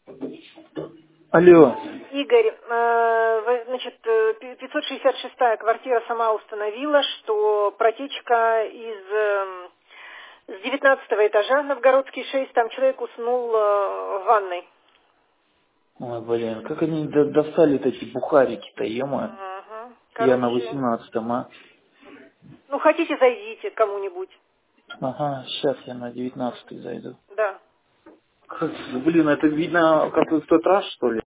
Алло. Игорь, значит, 566-я квартира сама установила, что протечка с 19 этажа, Новгородский 6, там человек уснул в ванной. Ой, блин, как они достали эти бухарики-то, ё-моё. Ага. Я на Короче, 18-м, а? ну хотите, зайдите кому-нибудь. Ага, сейчас я на 19-й зайду. Да. Как, блин, это видно, как в тот раз, что ли?